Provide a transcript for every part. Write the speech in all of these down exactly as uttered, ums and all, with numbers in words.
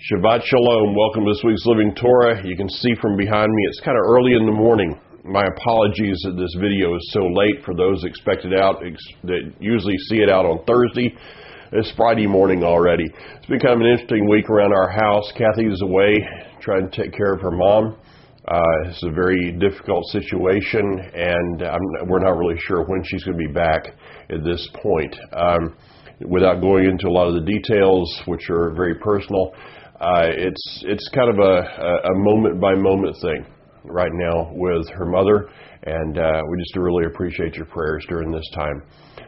Shabbat Shalom. Welcome to this week's Living Torah. You can see from behind me, it's kind of early in the morning. My apologies that this video is so late for those expected out that usually see it out on Thursday. It's Friday morning already. It's been kind of an interesting week around our house. Kathy is away trying to take care of her mom. Uh, it's a very difficult situation, and I'm, we're not really sure when she's going to be back at this point. Um, without going into a lot of the details, which are very personal, uh, it's it's kind of a, a moment-by-moment thing right now with her mother, and uh, we just really appreciate your prayers during this time.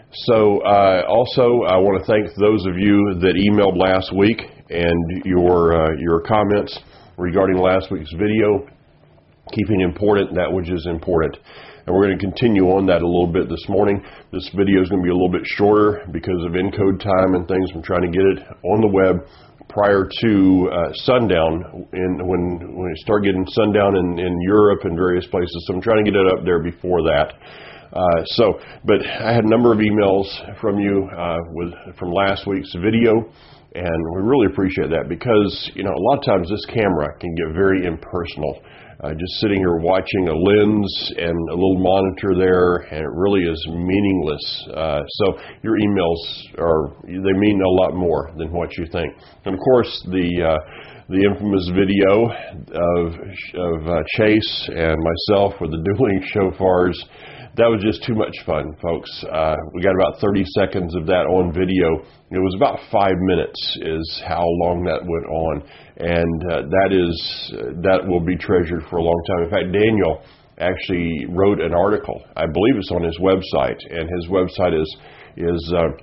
So uh, also, I want to thank those of you that emailed last week and your uh, your comments regarding last week's video, keeping important that which is important. And we're going to continue on that a little bit this morning. This video is going to be a little bit shorter because of encode time and things. I'm trying to get it on the web prior to uh, sundown, in, when when we start getting sundown in, in Europe and various places. So I'm trying to get it up there before that. Uh, so, but I had a number of emails from you uh, with from last week's video, and we really appreciate that because, you know, a lot of times this camera can get very impersonal. Uh, just sitting here watching a lens and a little monitor there, and it really is meaningless. Uh, so your emails are, they mean a lot more than what you think. And of course, the uh, the infamous video of, of uh, Chase and myself with the dueling shofars, that was just too much fun, folks. Uh, we got about thirty seconds of that on video. It was about five minutes is how long that went on. And uh, that is uh, that will be treasured for a long time. In fact, Daniel actually wrote an article. I believe it's on his website. And his website is, is uh,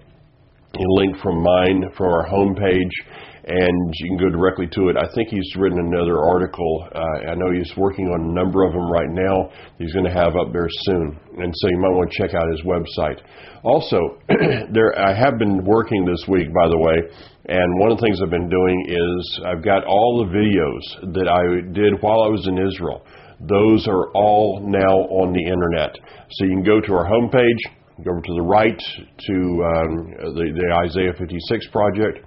a link from mine, from our homepage. And you can go directly to it. I think he's written another article. Uh, I know he's working on a number of them right now. He's going to have up there soon. And so you might want to check out his website. Also, there I have been working this week, by the way, and one of the things I've been doing is I've got all the videos that I did while I was in Israel. Those are all now on the internet. So you can go to our homepage, go over to the right to um, the, the Isaiah fifty-six project.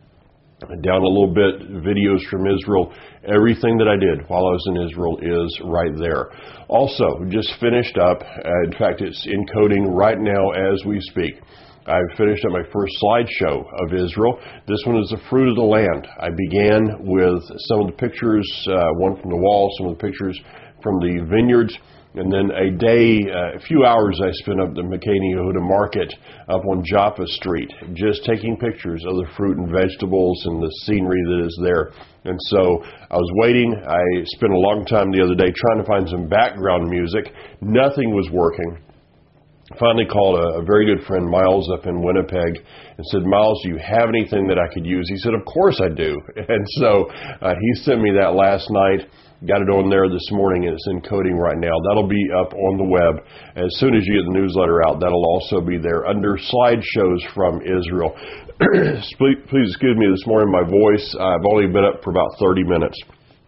Down a little bit, videos from Israel. Everything that I did while I was in Israel is right there. Also, just finished up, uh, in fact, it's encoding right now as we speak. I've finished up my first slideshow of Israel. This one is the fruit of the land. I began with some of the pictures, uh, one from the wall, some of the pictures from the vineyards. And then a day, uh, a few hours I spent up the Makeni Yehuda market up on Jaffa Street, just taking pictures of the fruit and vegetables and the scenery that is there. And so I was waiting. I spent a long time the other day trying to find some background music. Nothing was working. Finally called a, a very good friend, Miles, up in Winnipeg, and said, Miles, do you have anything that I could use? He said, of course I do. And so uh, he sent me that last night. Got it on there this morning, and it's encoding right now. That'll be up on the web. As soon as you get the newsletter out, that'll also be there under slideshows from Israel. please, please excuse me this morning, my voice. I've only been up for about thirty minutes.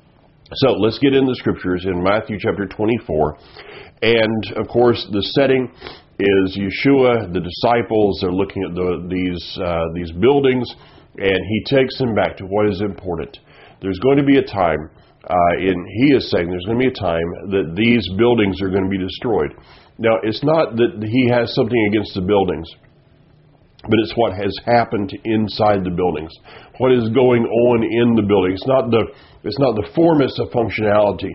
So let's get into the scriptures in Matthew chapter twenty-four. And, of course, the setting is Yeshua, the disciples are looking at the, these uh, these buildings, and he takes them back to what is important. There's going to be a time, uh, and he is saying there's going to be a time that these buildings are going to be destroyed. Now, it's not that he has something against the buildings, but it's what has happened inside the buildings, what is going on in the building. It's not the it's not the form, it's the functionality.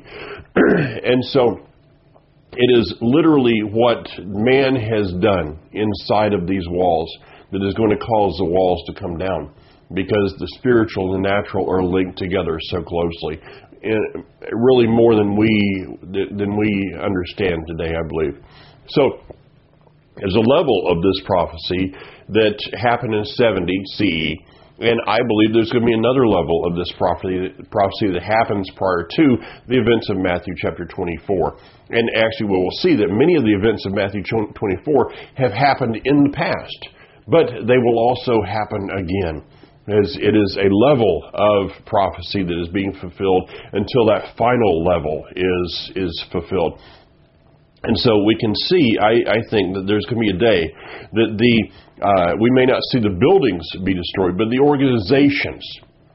And so it is literally what man has done inside of these walls that is going to cause the walls to come down, because the spiritual and the natural are linked together so closely, and really more than we than we understand today, I believe. So there's a level of this prophecy that happened in seventy C E, and I believe there's going to be another level of this prophecy, prophecy that happens prior to the events of Matthew chapter twenty-four. And actually we will see that many of the events of Matthew twenty-four have happened in the past, but they will also happen again. As it is a level of prophecy that is being fulfilled until that final level is is fulfilled. And so we can see, I, I think, that there's going to be a day that the uh, we may not see the buildings be destroyed, but the organizations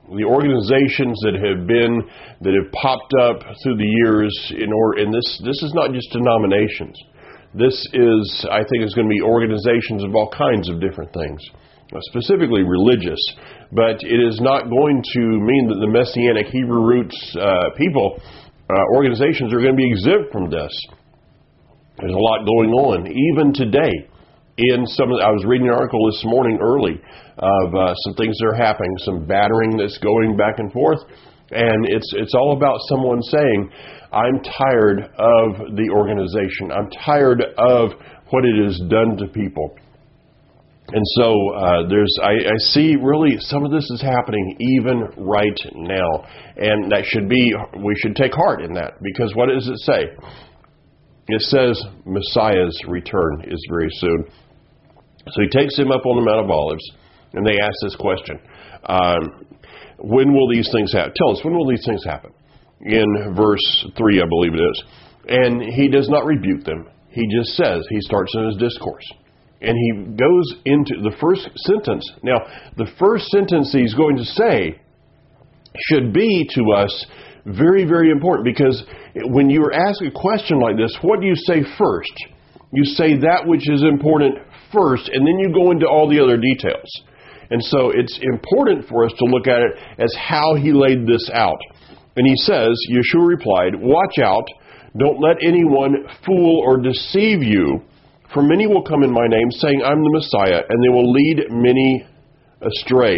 the organizations that have been, that have popped up through the years in order, and this, this is not just denominations. This is, I think, is going to be organizations of all kinds of different things, specifically religious, but it is not going to mean that the Messianic Hebrew roots uh, people, uh, organizations are going to be exempt from this. There's a lot going on, even today. In some, I was reading an article this morning early of uh, some things that are happening, some battering that's going back and forth, and it's it's all about someone saying, "I'm tired of the organization. I'm tired of what it has done to people." And so uh, there's, I, I see really some of this is happening even right now, and that should be, we should take heart in that, because what does it say? It says Messiah's return is very soon. So he takes him up on the Mount of Olives, and they ask this question. Um, when will these things happen? Tell us, when will these things happen? In verse three, I believe it is. And he does not rebuke them. He just says, he starts in his discourse. And he goes into the first sentence. Now, the first sentence he's going to say should be to us very, very important, because when you are asked a question like this, what do you say first? You say that which is important first, and then you go into all the other details. And so it's important for us to look at it as how he laid this out. And he says, Yeshua replied, "Watch out, don't let anyone fool or deceive you, for many will come in my name, saying, 'I'm the Messiah,' and they will lead many astray."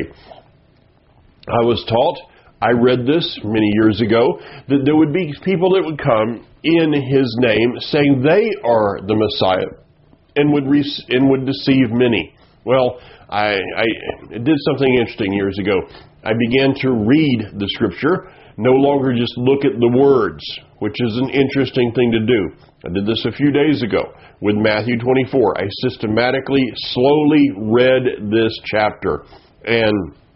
I was taught, I read this many years ago, that there would be people that would come in his name saying they are the Messiah and would re- and would deceive many. Well, I, I did something interesting years ago. I began to read the Scripture, no longer just look at the words, which is an interesting thing to do. I did this a few days ago with Matthew twenty-four. I systematically, slowly read this chapter. And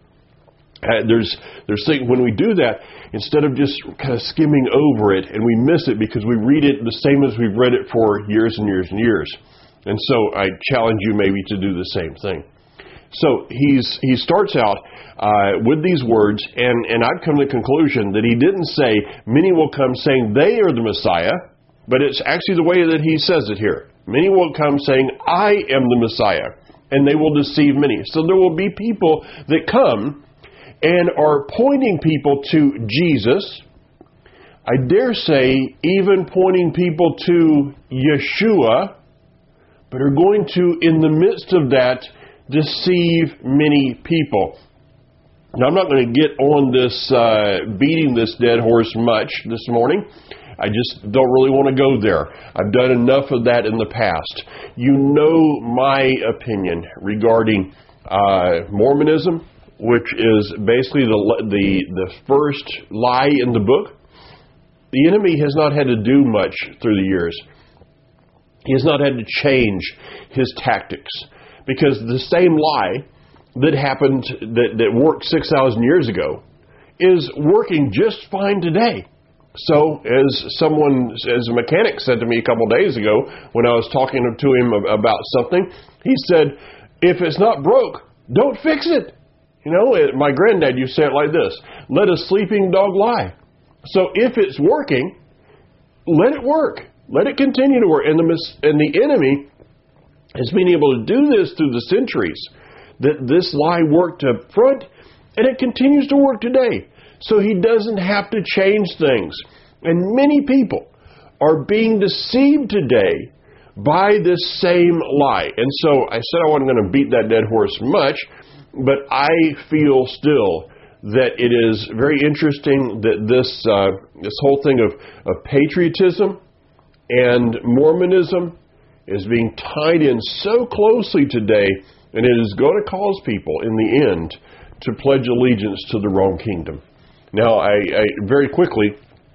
Uh, there's there's things, when we do that, instead of just kind of skimming over it and we miss it because we read it the same as we've read it for years and years and years. And so I challenge you maybe to do the same thing. So he's he starts out uh, with these words, and, and I've come to the conclusion that he didn't say, many will come saying they are the Messiah, but it's actually the way that he says it here. Many will come saying, I am the Messiah, and they will deceive many. So there will be people that come and are pointing people to Jesus. I dare say even pointing people to Yeshua, but are going to, in the midst of that, deceive many people. Now, I'm not going to get on this, uh, beating this dead horse much this morning. I just don't really want to go there. I've done enough of that in the past. You know my opinion regarding uh, Mormonism, which is basically the, the the first lie in the book. The enemy has not had to do much through the years. He has not had to change his tactics, because the same lie that happened, that, that worked six thousand years ago, is working just fine today. So, as someone, as a mechanic said to me a couple days ago when I was talking to him about something, he said, if it's not broke, don't fix it. You know, my granddad used to say it like this: let a sleeping dog lie. So if it's working, let it work. Let it continue to work. And the, and the enemy has been able to do this through the centuries, that this lie worked up front, and it continues to work today. So he doesn't have to change things. And many people are being deceived today by this same lie. And so I said I wasn't going to beat that dead horse much, but I feel still that it is very interesting that this uh, this whole thing of, of patriotism and Mormonism is being tied in so closely today, and it is going to cause people in the end to pledge allegiance to the wrong kingdom. Now, I, I very quickly,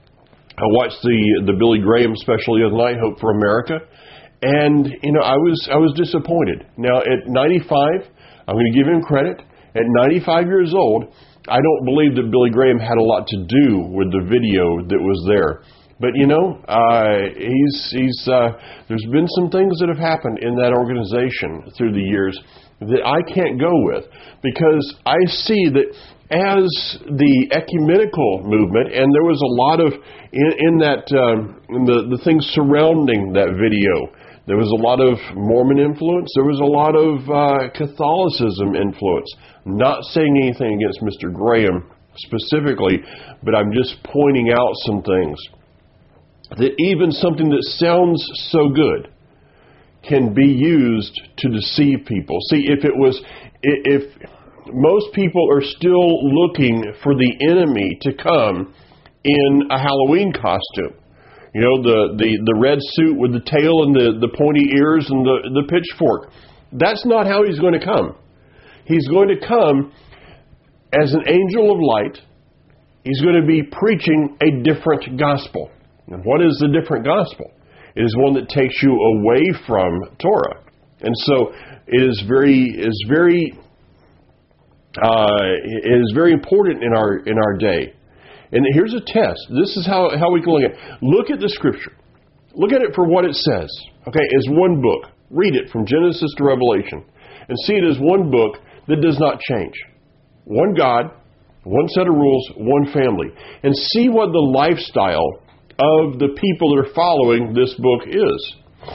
I watched the the Billy Graham special the other night, Hope for America, and you know I was I was disappointed. Now at ninety-five, I'm going to give him credit. At ninety-five years old, I don't believe that Billy Graham had a lot to do with the video that was there. But you know, uh, he's he's. Uh, there's been some things that have happened in that organization through the years that I can't go with, because I see that as the ecumenical movement, and there was a lot of in, in that um, in the the things surrounding that video. There was a lot of Mormon influence. There was a lot of uh, Catholicism influence. Not saying anything against Mister Graham specifically, but I'm just pointing out some things. That even something that sounds so good can be used to deceive people. See, if it was, if most people are still looking for the enemy to come in a Halloween costume, you know, the, the, the red suit with the tail and the, the pointy ears and the, the pitchfork, that's not how he's going to come. He's going to come as an angel of light. He's going to be preaching a different gospel. And what is the different gospel? It is one that takes you away from Torah. And so it is very is very uh, it is very important in our in our day. And here's a test. This is how, how we can look at it. Look at the Scripture. Look at it for what it says. Okay, as one book. Read it from Genesis to Revelation. And see it as one book that does not change. One God, one set of rules, one family. And see what the lifestyle of the people that are following this book is.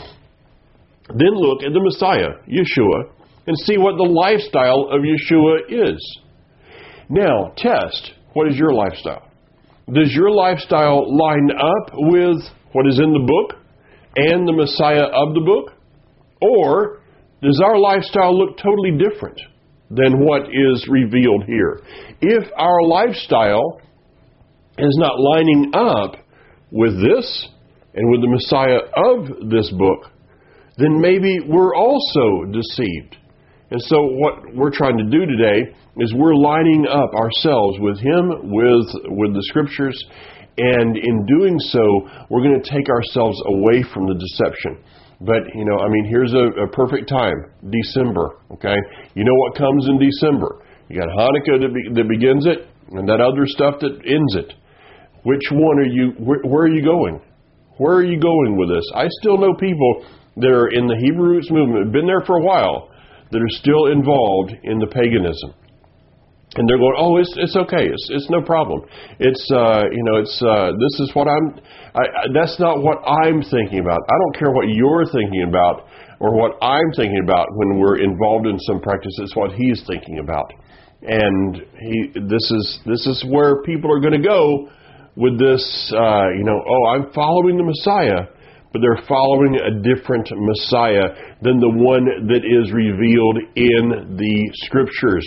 Then look at the Messiah, Yeshua, and see what the lifestyle of Yeshua is. Now, test, what is your lifestyle? Does your lifestyle line up with what is in the book and the Messiah of the book? Or does our lifestyle look totally different than what is revealed here? If our lifestyle is not lining up with this and with the Messiah of this book, then maybe we're also deceived. And so what we're trying to do today is we're lining up ourselves with Him, with, with the Scriptures, and in doing so, we're going to take ourselves away from the deception. But, you know, I mean, here's a, a perfect time, December, okay? You know what comes in December? You got Hanukkah that, be, that begins it, and that other stuff that ends it. Which one are you, where, where are you going? Where are you going with this? I still know people that are in the Hebrew Roots movement, have been there for a while, that are still involved in the paganism. And they're going, oh, it's it's okay, it's it's no problem. It's uh, you know, it's uh, this is what I'm. I, I, that's not what I'm thinking about. I don't care what you're thinking about or what I'm thinking about when we're involved in some practice. It's what he's thinking about, and he. This is this is where people are going to go with this. Uh, you know, oh, I'm following the Messiah, but they're following a different Messiah than the one that is revealed in the Scriptures.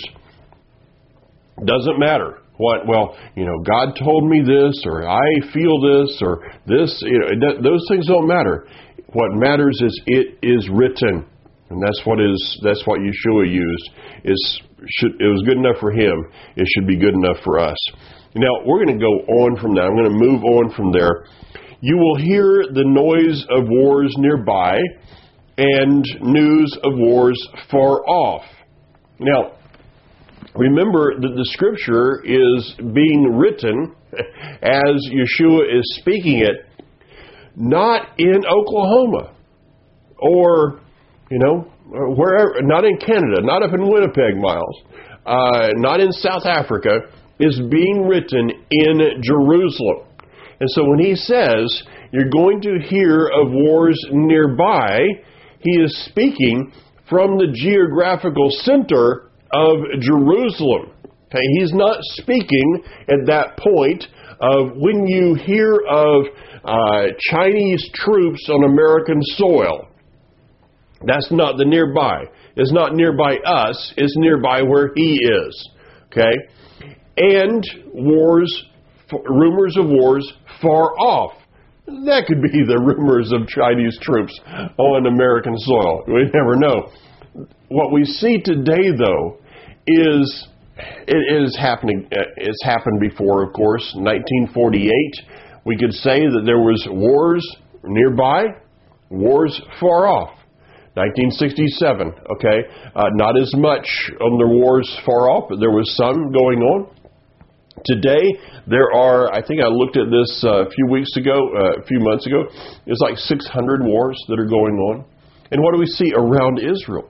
Doesn't matter what, well, you know, God told me this, or I feel this, or this, you know, those things don't matter. What matters is it is written. And that's what is, that's what Yeshua used. Is should, it was good enough for him. It should be good enough for us. Now, we're going to go on from that. I'm going to move on from there. You will hear the noise of wars nearby and news of wars far off. Now, remember that the Scripture is being written as Yeshua is speaking it, not in Oklahoma or, you know, wherever, not in Canada, not up in Winnipeg, Miles, uh, not in South Africa, is being written in Jerusalem. And so when he says, you're going to hear of wars nearby, he is speaking from the geographical center of Jerusalem. Okay, he's not speaking at that point of when you hear of uh, Chinese troops on American soil. That's not the nearby. It's not nearby us. It's nearby where he is. Okay, and wars, rumors of wars far off. That could be the rumors of Chinese troops on American soil. We never know. What we see today, though, is it is happening. It's happened before, of course. nineteen forty-eight, we could say that there was wars nearby, wars far off. nineteen sixty-seven, okay, uh, not as much on the wars far off, but there was some going on. Today, there are, I think I looked at this uh, a few weeks ago, uh, a few months ago, there's like six hundred wars that are going on. And what do we see around Israel?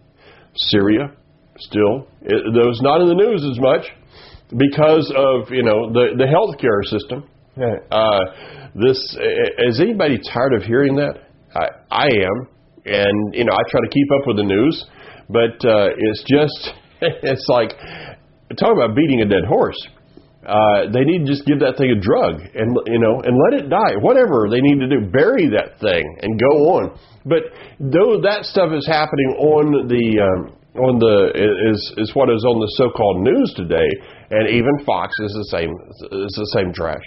Syria, still. It, those not in the news as much because of, you know, the, the healthcare system. Uh, this, is anybody tired of hearing that? I, I am. And, you know, I try to keep up with the news. But uh, it's just, it's like, talking about beating a dead horse. Uh, they need to just give that thing a drug and, you know, and let it die. Whatever they need to do, bury that thing and go on. But though that stuff is happening on the um, on the is is what is on the so-called news today, and even Fox is the same is the same trash.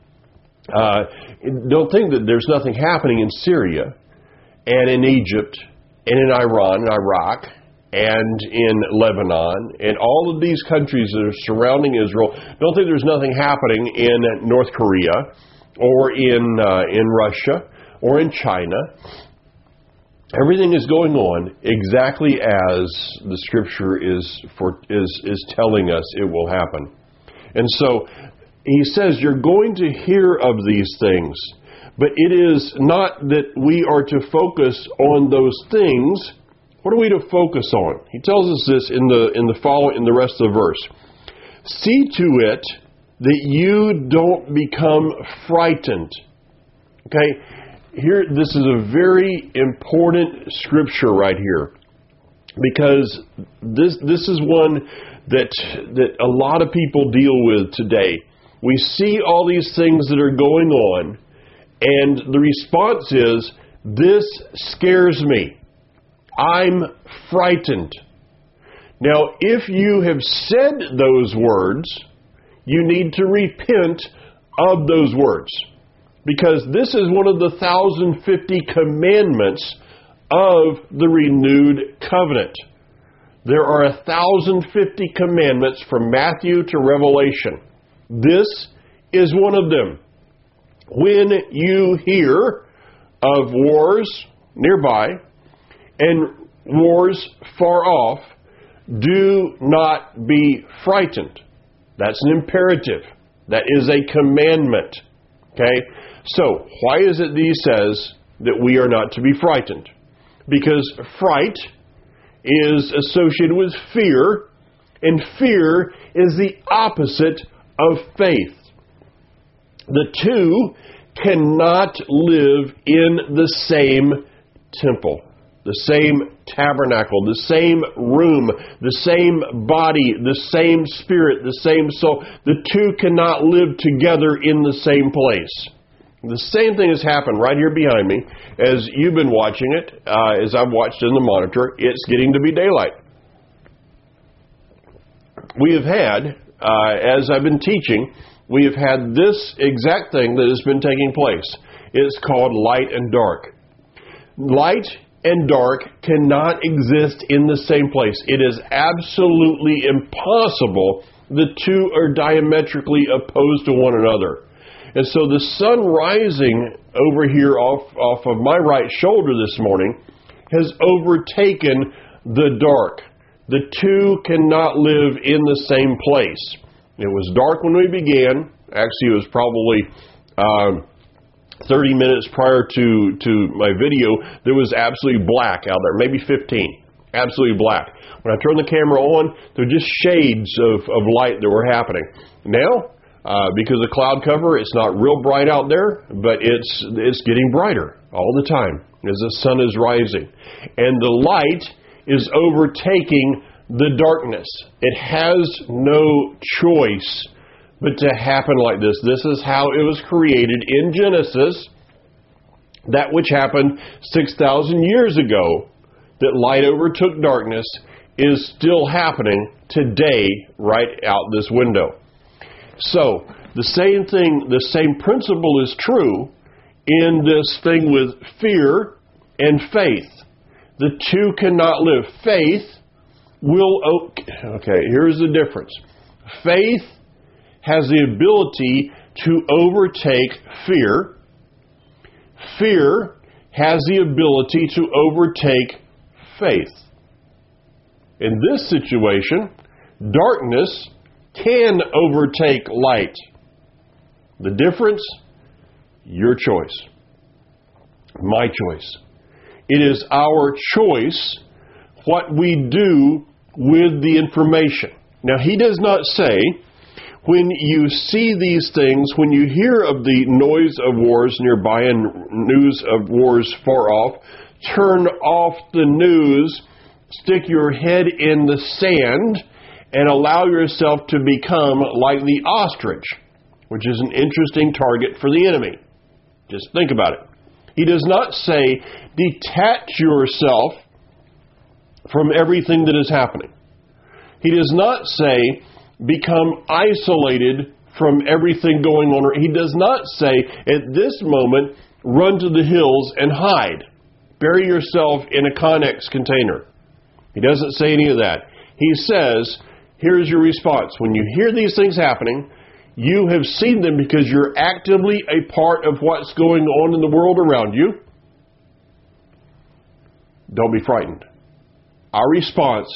Uh, don't think that there's nothing happening in Syria and in Egypt and in Iran and Iraq and in Lebanon, and all of these countries that are surrounding Israel. Don't think there's nothing happening in North Korea or in uh, in Russia or in China. Everything is going on exactly as the Scripture is for is is telling us it will happen. And so he says you're going to hear of these things, but it is not that we are to focus on those things. What are we to focus on? He tells us this in the in the following in the rest of the verse. See to it that you don't become frightened. Okay, here this is a very important scripture right here, because this this is one that that a lot of people deal with today. We see all these things that are going on, and the response is, "This scares me. I'm frightened." Now, if you have said those words, you need to repent of those words, because this is one of the one thousand fifty commandments of the renewed covenant. There are one thousand fifty commandments from Matthew to Revelation. This is one of them. When you hear of wars nearby and wars far off, do not be frightened. That's an imperative. That is a commandment. Okay? So, why is it that he says that we are not to be frightened? Because fright is associated with fear, and fear is the opposite of faith. The two cannot live in the same temple, the same tabernacle, the same room, the same body, the same spirit, the same soul. The two cannot live together in the same place. The same thing has happened right here behind me. As you've been watching it, uh, as I've watched in the monitor, it's getting to be daylight. We have had, uh, as I've been teaching, we have had this exact thing that has been taking place. It's called light and dark. Light and dark cannot exist in the same place. It is absolutely impossible. The two are diametrically opposed to one another. And so the sun rising over here off, off of my right shoulder this morning has overtaken the dark. The two cannot live in the same place. It was dark when we began. Actually, it was probably um, thirty minutes prior to, to my video. There was absolutely black out there, maybe fifteen. Absolutely black. When I turned the camera on, there were just shades of, of light that were happening. Now, uh, because of cloud cover, it's not real bright out there, but it's it's getting brighter all the time as the sun is rising. And the light is overtaking the darkness. It has no choice but to happen like this. This is how it was created in Genesis. That which happened six thousand years ago, that light overtook darkness, is still happening today right out this window. So, the same thing, the same principle is true in this thing with fear and faith. The two cannot live. Faith will, okay, here's the difference. Faith has the ability to overtake fear. Fear has the ability to overtake faith. In this situation, darkness can overtake light. The difference? Your choice. My choice. It is our choice what we do with the information. Now, he does not say, when you see these things, when you hear of the noise of wars nearby and news of wars far off, turn off the news, stick your head in the sand, and allow yourself to become like the ostrich, which is an interesting target for the enemy. Just think about it. He does not say, detach yourself from everything that is happening. He does not say, become isolated from everything going on. He does not say, at this moment, run to the hills and hide. Bury yourself in a Connex container. He doesn't say any of that. He says, here's your response. When you hear these things happening, you have seen them because you're actively a part of what's going on in the world around you. Don't be frightened. Our response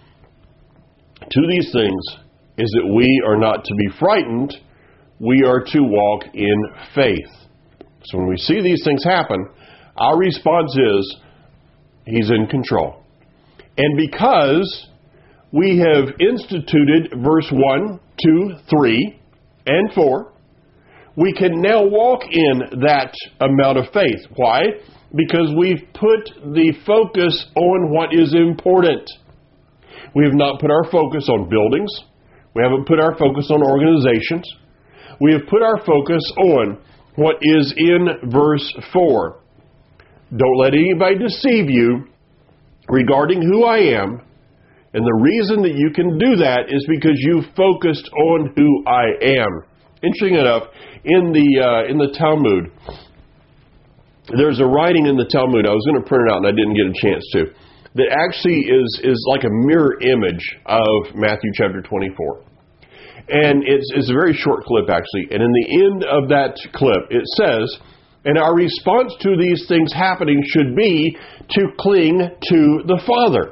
to these things is that we are not to be frightened. We are to walk in faith. So when we see these things happen, our response is, He's in control. And because we have instituted verse one, two, three, and four, we can now walk in that amount of faith. Why? Because we've put the focus on what is important. We have not put our focus on buildings. We haven't put our focus on organizations. We have put our focus on what is in verse four. Don't let anybody deceive you regarding who I am. And the reason that you can do that is because you focused on who I am. Interesting enough, in the uh, in the Talmud, there's a writing in the Talmud. I was going to print it out and I didn't get a chance to. That actually is is like a mirror image of Matthew chapter twenty-four. And it's, it's a very short clip, actually. And in the end of that clip, it says, and our response to these things happening should be to cling to the Father.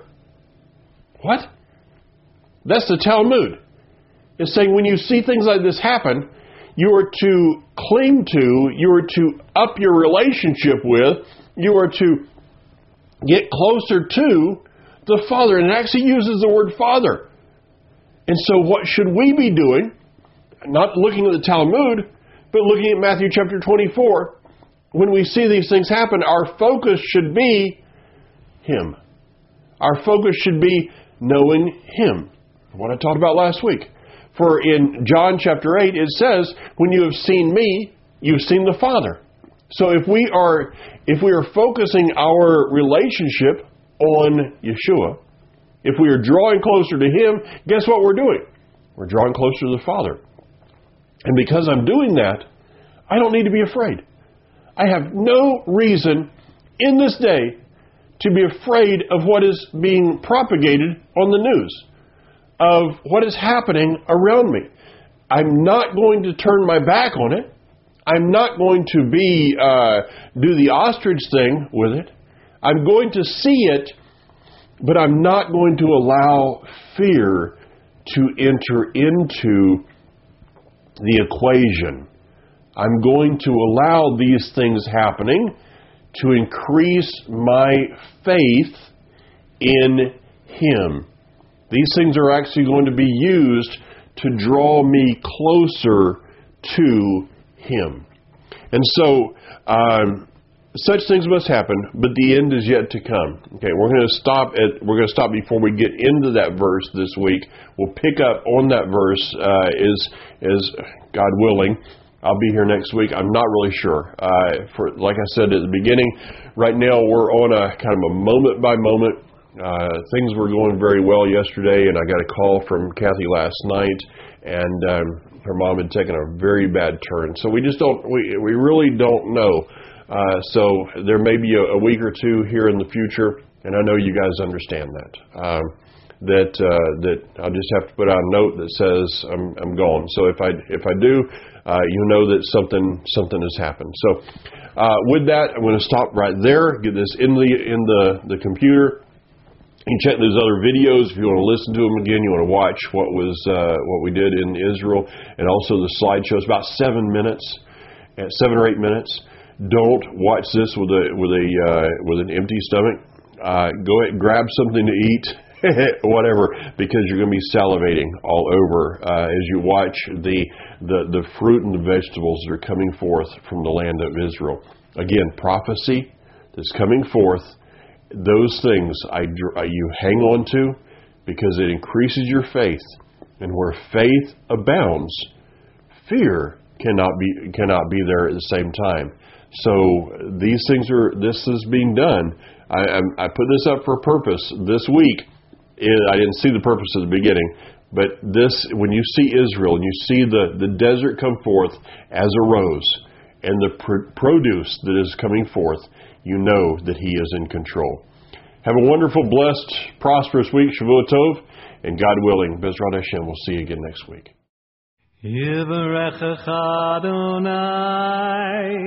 What? That's the Talmud. It's saying when you see things like this happen, you are to cling to, you are to up your relationship with, you are to get closer to the Father. And it actually uses the word Father. And so what should we be doing? Not looking at the Talmud, but looking at Matthew chapter twenty-four. When we see these things happen, our focus should be Him. Our focus should be knowing Him. What I talked about last week. For in John chapter eight, it says, when you have seen me, you've seen the Father. So if we are, if we are focusing our relationship on Yeshua, if we are drawing closer to Him, guess what we're doing? We're drawing closer to the Father. And because I'm doing that, I don't need to be afraid. I have no reason in this day to be afraid of what is being propagated on the news, of what is happening around me. I'm not going to turn my back on it. I'm not going to be uh, do the ostrich thing with it. I'm going to see it, but I'm not going to allow fear to enter into the equation. I'm going to allow these things happening to increase my faith in Him. These things are actually going to be used to draw me closer to Him. And so, um, such things must happen, but the end is yet to come. Okay, we're going to stop at. We're going to stop before we get into that verse this week. We'll pick up on that verse uh, is is God willing. I'll be here next week. I'm not really sure. Uh, for like I said at the beginning, right now we're on a kind of a moment by moment. Uh, things were going very well yesterday, and I got a call from Kathy last night, and um, her mom had taken a very bad turn. So we just don't. We we really don't know. Uh, so there may be a, a week or two here in the future, and I know you guys understand that. Um, that uh, that I'll just have to put out a note that says I'm I'm gone. So if I if I do, uh, you know that something something has happened. So uh, with that, I'm going to stop right there. Get this in the in the the computer. You can check those other videos if you want to listen to them again. You want to watch what was uh, what we did in Israel, and also the slideshows. About seven minutes, seven or eight minutes. Don't watch this with a with a uh, with an empty stomach. Uh, go ahead and grab something to eat. Whatever, because you're going to be salivating all over uh, as you watch the, the the fruit and the vegetables that are coming forth from the land of Israel. Again, prophecy that's coming forth. Those things I, you hang on to because it increases your faith, and where faith abounds, fear cannot be cannot be there at the same time. So these things are. This is being done. I, I put this up for a purpose this week. I didn't see the purpose at the beginning, but this, when you see Israel and you see the, the desert come forth as a rose and the pr- produce that is coming forth, you know that He is in control. Have a wonderful, blessed, prosperous week, Shavua Tov, and God willing, Bezrat Hashem, we'll see you again next week. Yivarechecha Adonai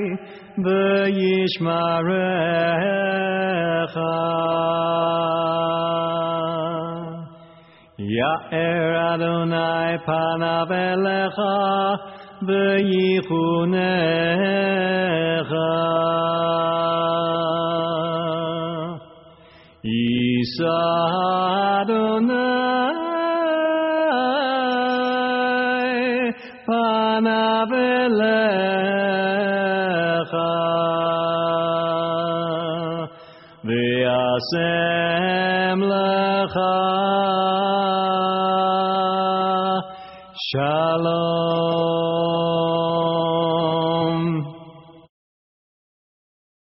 v'yishmarecha Ya'er Adonai panav elecha v'yichunecha Yisa Adonai panav elecha v'yasem lecha Shalom.